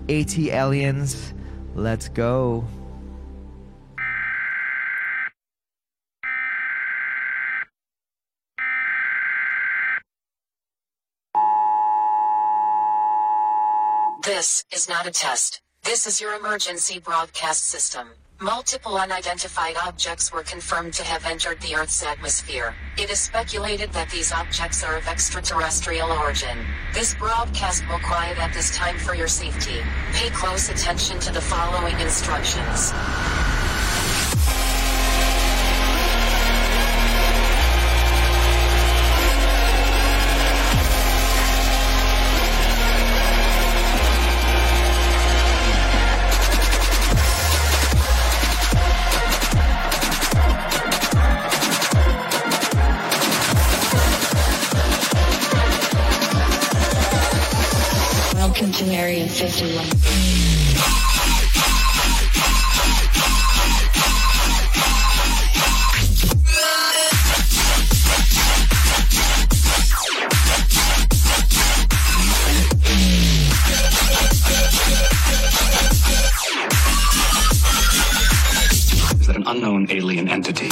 AT Aliens. Let's go. This is not a test. This is your emergency broadcast system. Multiple unidentified objects were confirmed to have entered the Earth's atmosphere. It is speculated that these objects are of extraterrestrial origin. This broadcast will quiet at this time for your safety. Pay close attention to the following instructions. Welcome to Area 51. Is that an unknown alien entity?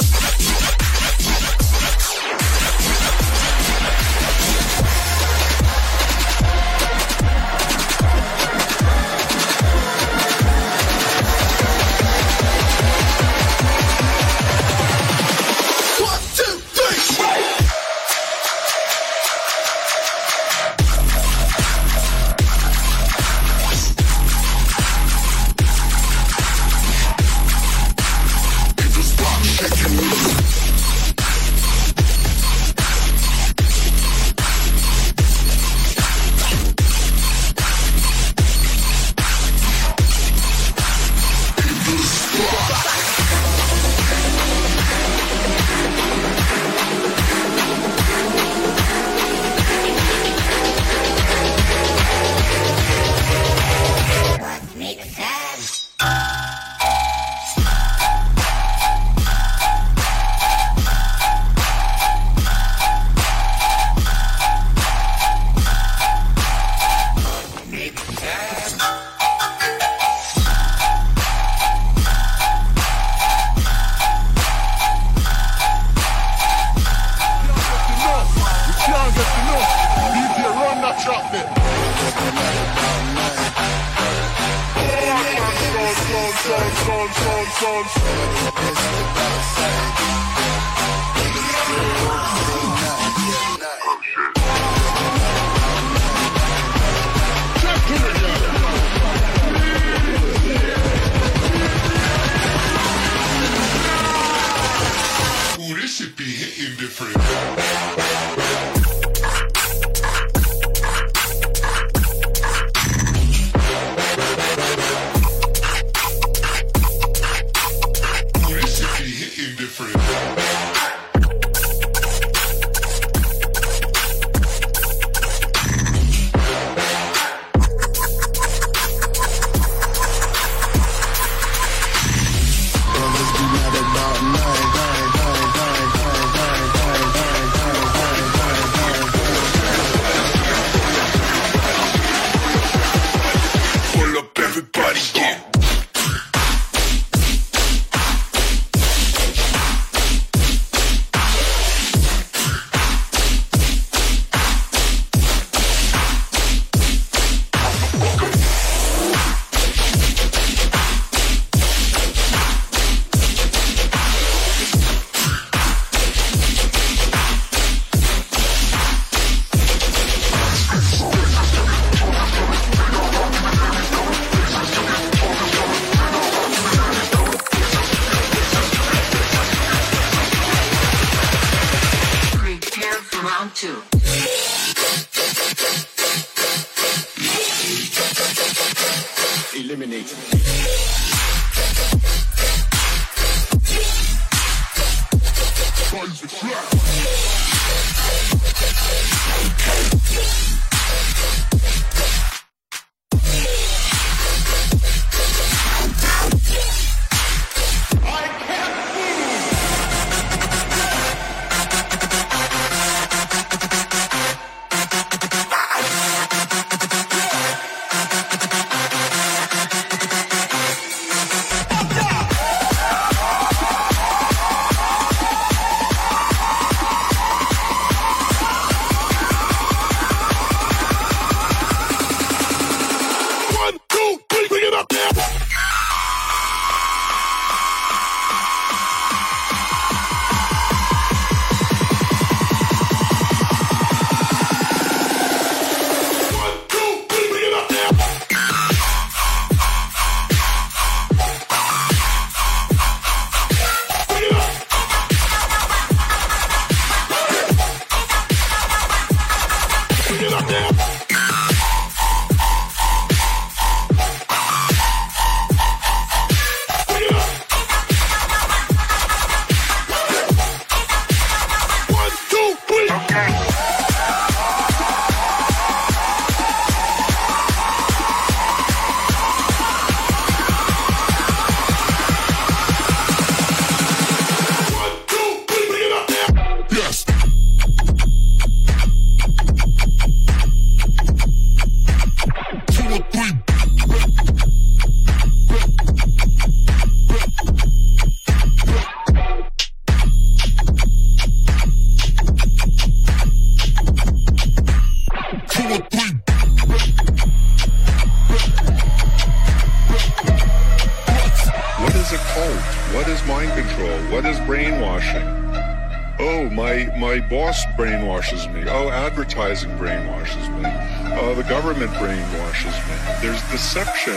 Brainwashes me. Oh, advertising brainwashes me. Oh, the government brainwashes me. There's deception.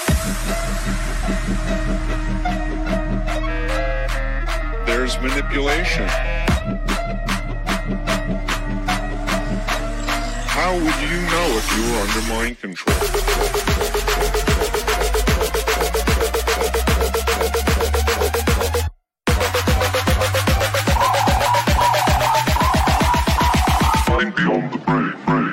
There's manipulation. How would you know if you were under mind control? Beyond the brain.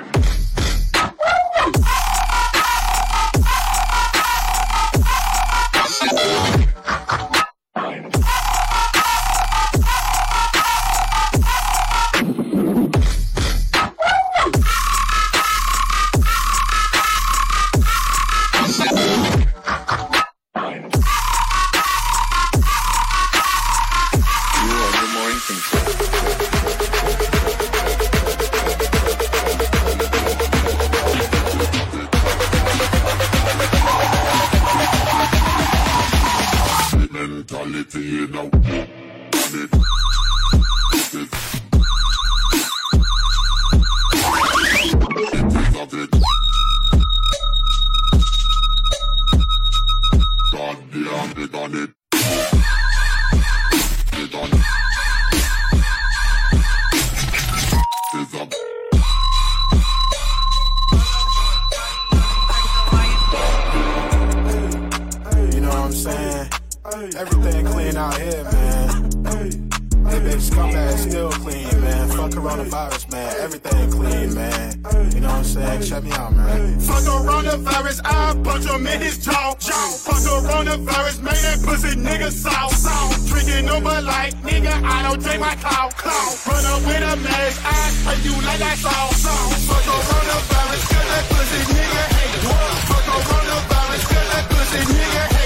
Everything clean out here, man. Hey, bitch, scumbag still clean, man. Fuck coronavirus, man. Everything clean, man. You know what I'm saying? Check me out, man. Fuck coronavirus, I punch him in his jaw. Fuck coronavirus, man, that pussy nigga soft. Drinking no Bud Light, nigga, I don't drink my cow. Run up with a mask, I spray you like I saw. Fuck coronavirus, kill that pussy nigga hate. Fuck coronavirus, kill that pussy nigga hate.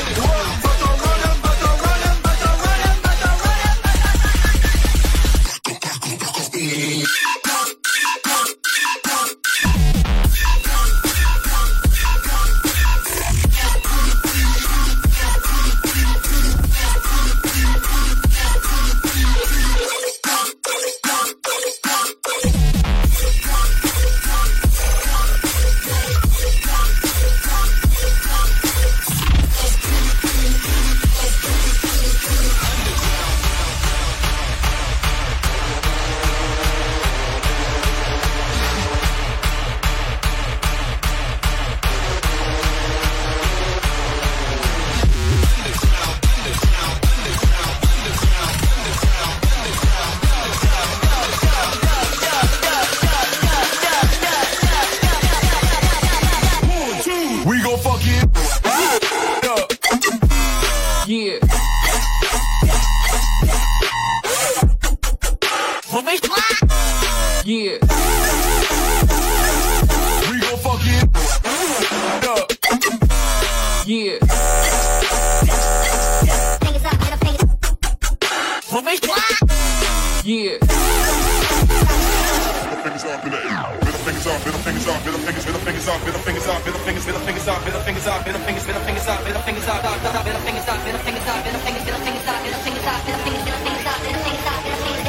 Yeah. Yeah. We gon' fuck it up. Yeah. Yeah. Middle fingers up, middle fingers up, middle fingers up, middle fingers up, middle fingers up, middle fingers up, middle fingers up, middle fingers up, middle fingers fingers up, middle fingers, middle fingers up, middle fingers up, middle fingers up, middle fingers up, middle fingers up, middle fingers up, middle fingers up, middle fingers up, middle fingers up, middle fingers up, middle fingers up, middle fingers up.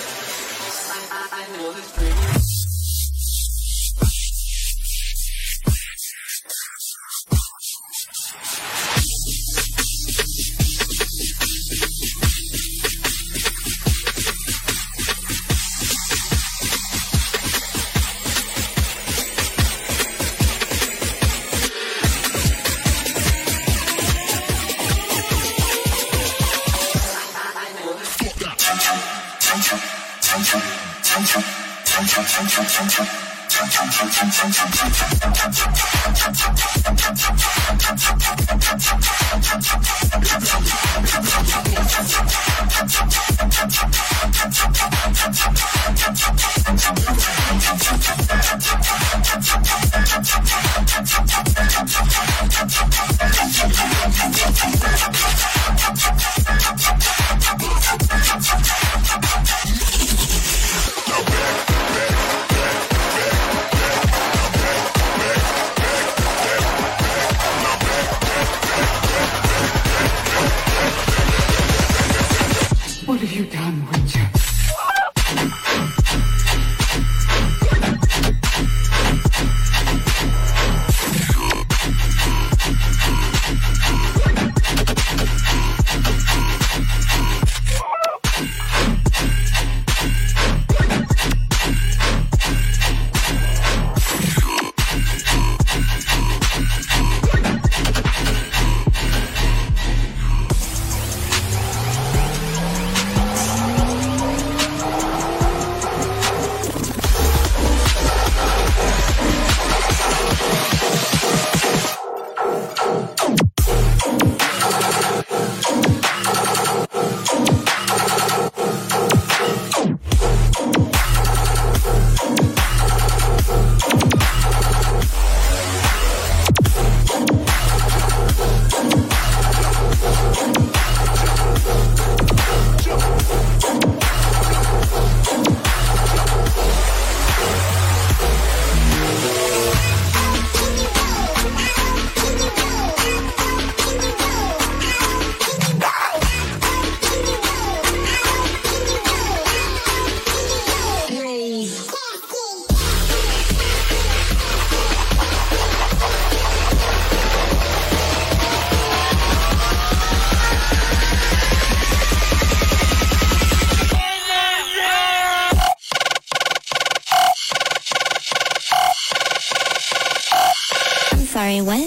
I know this dream. What have you done, Winter? Sorry, what?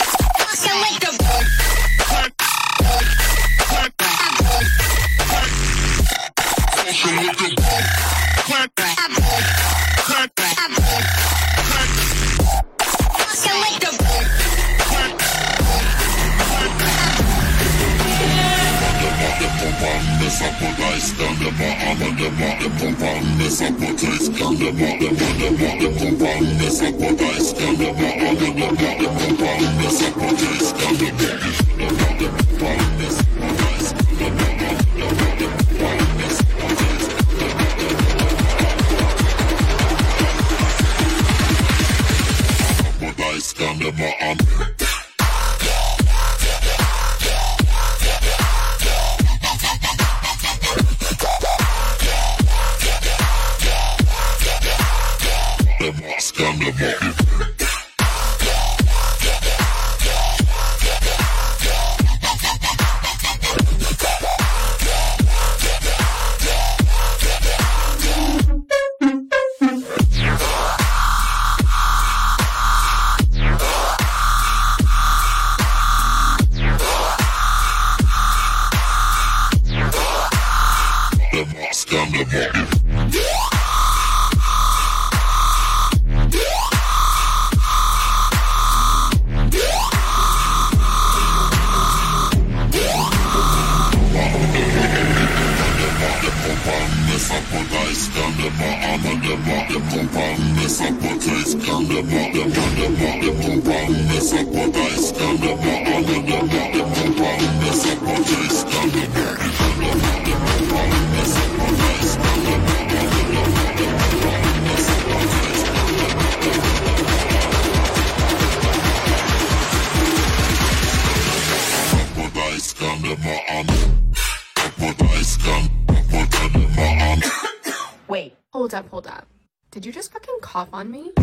Wait, hold up. Did you just fucking cough on me?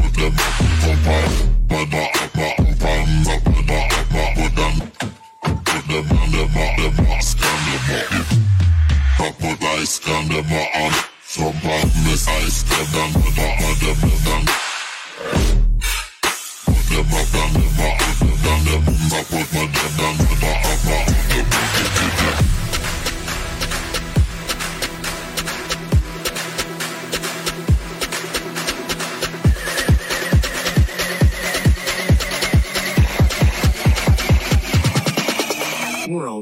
world.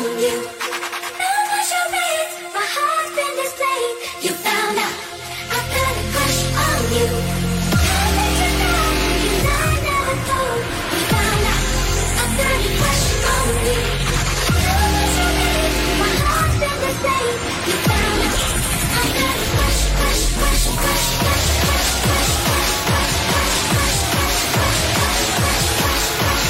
on you. Now what's your name? My heart's been displayed. You found out I've got a crush on you. How did you know? You know I never told. You found out I've got a crush on you. Now what's your name? My heart's been displayed. You found out I've got a crush, crush, crush, crush, crush, crush, crush, crush, crush, crush, crush, crush, crush, crush, crush, crush,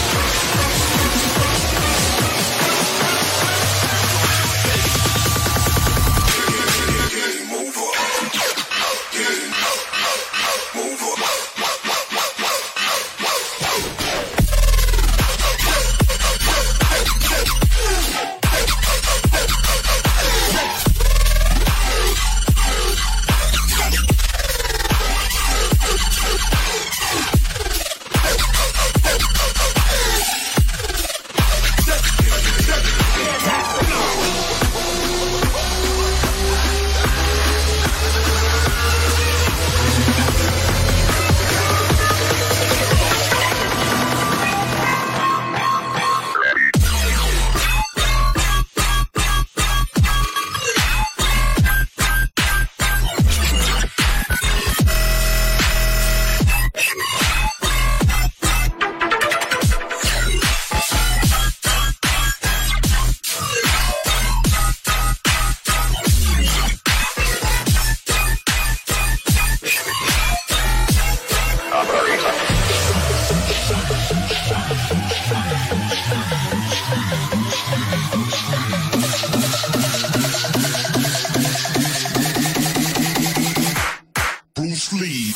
Bruce Lee.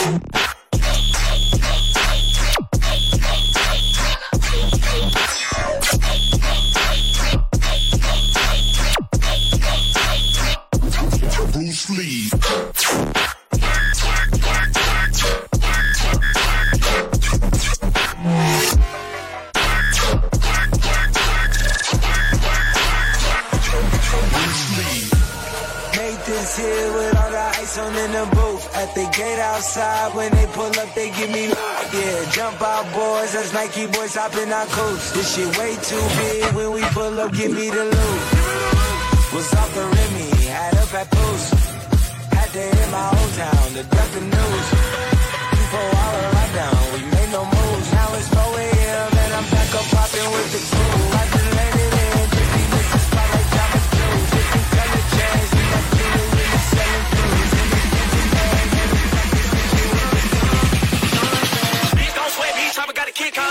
Bruce Lee. Nathan's here with all the ice on in the booth. At the gate outside, when they pull up, they give me love. Yeah, jump out boys, that's Nike boys hopping our coats. This shit way too big, when we pull up, give me the loot. Was off the Remy, had up at Post. Had to hit my old town to duck the news. Before all the lockdown, we made no moves. Now it's 4 a.m. and I'm back up popping with the crew. I just landed in, 50 mixes, spot like Jamba Juice. Different color chains, and that killer really selling fruits. Bitch, don't sweat me, Chopper got a kick on.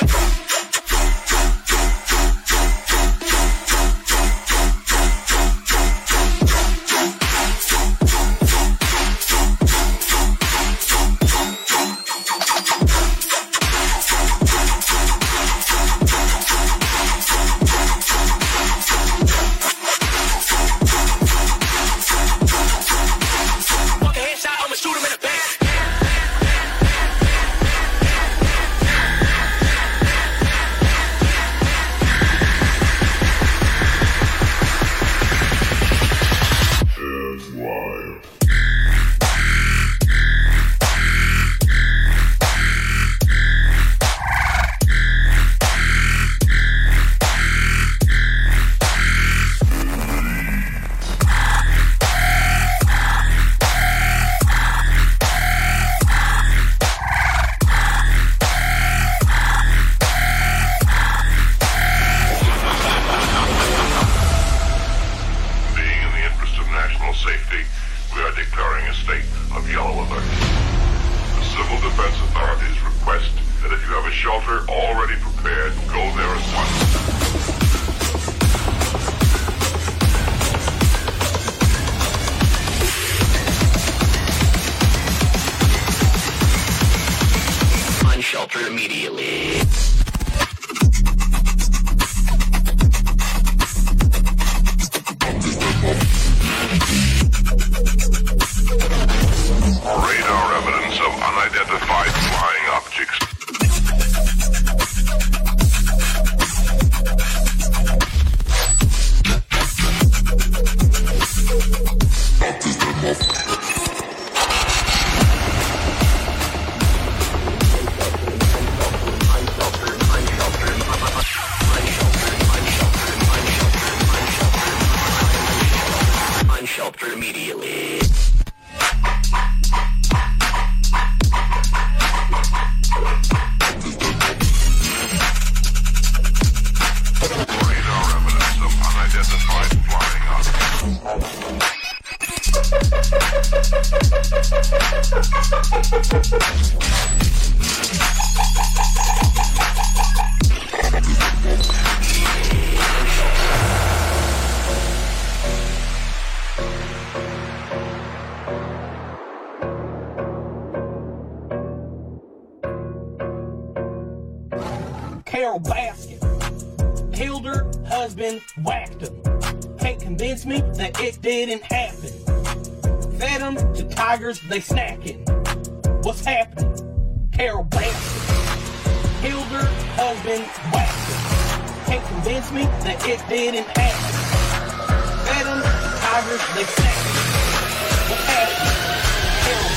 Carol Baskin killed her husband, whacked him. Can't convince me that it didn't happen. Fed them to tigers, they snacking. What's happening? Carol Baskin killed her husband, whacked him. Can't convince me that it didn't happen. Fed them to tigers, they snacking. What's happening? Carol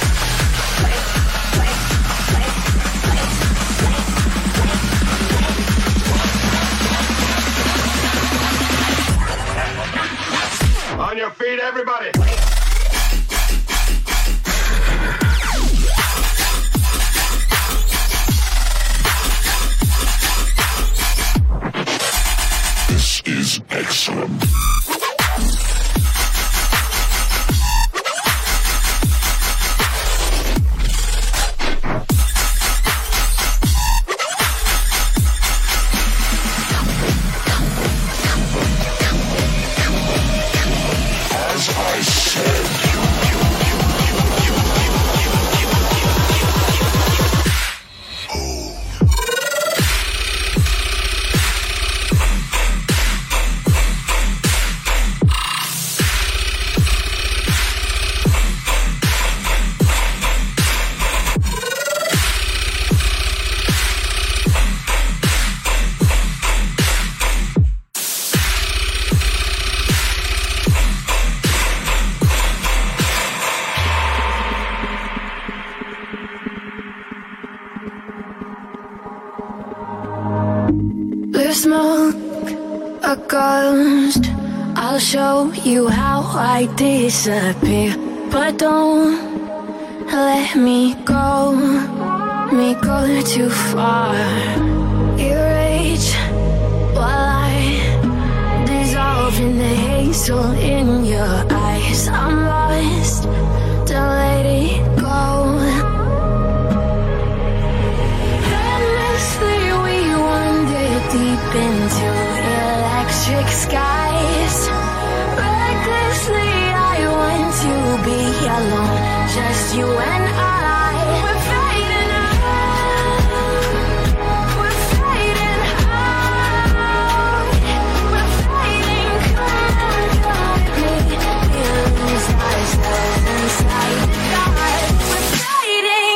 On your feet, everybody. This is excellent. Smoke a ghost. I'll show you how I disappear, but don't let me go too far. Erase while I dissolve in the hazel in your eyes. I'm lost, don't let it go. Deep into electric skies. Recklessly, I want to be alone, just you and I. We're fading out. We're fading out. We're fading. Come with me. We lose ourselves inside the dark. We're fading.